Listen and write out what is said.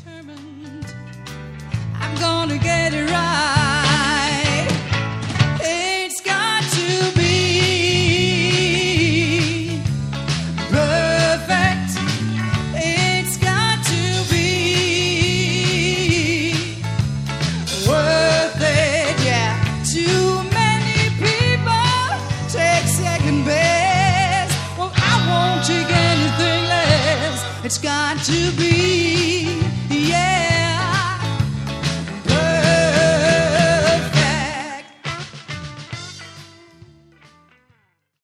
determined. I'm gonna get it right. It's got to be perfect. It's got to be worth it, yeah. Too many people take second best. Well, I won't take anything less. It's got to be, yeah.